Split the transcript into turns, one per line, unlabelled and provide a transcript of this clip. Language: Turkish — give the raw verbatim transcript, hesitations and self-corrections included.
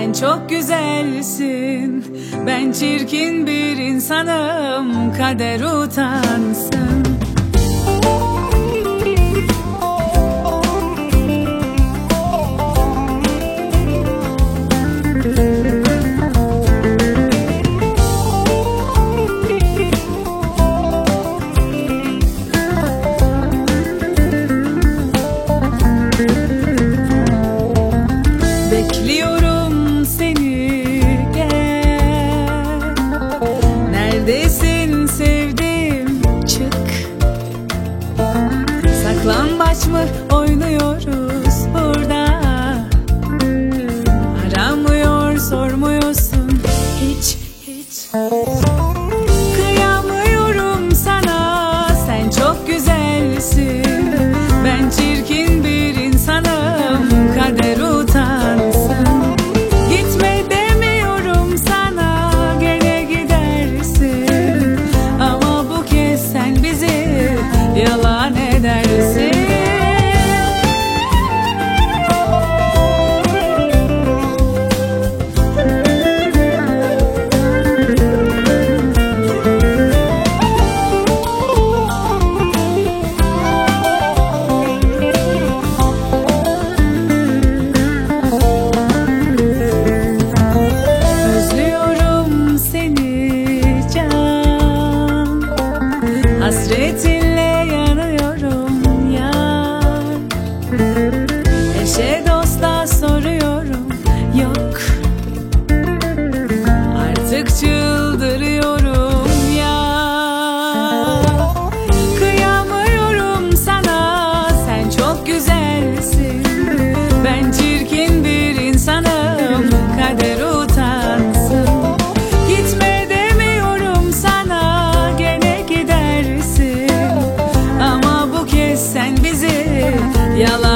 Sen çok güzelsin, ben çirkin bir insanım, kader utansın. Bekliyorum seni, gel. Neredesin sevdiğim, çık. Saklambaç mı oynuyoruz burada? Aramıyor, sormuyorsun hiç hiç. Kıyamıyorum sana, sen çok güzelsin, ben çirkin bir insanım, kader utansın. Gitme demiyorum sana, gene gidersin, ama bu kez sen bizi yalan edersin. Hasretinle yanıyorum yar. Eşe dosta soruyorum, yok. Artık çıldırıyorum ya. Kıyamıyorum sana, sen çok güzelsin, ben çirkin bir insanım, kader utansın. Gitme demiyorum sana, gene gidersin, ama bu kez sen bizi yalan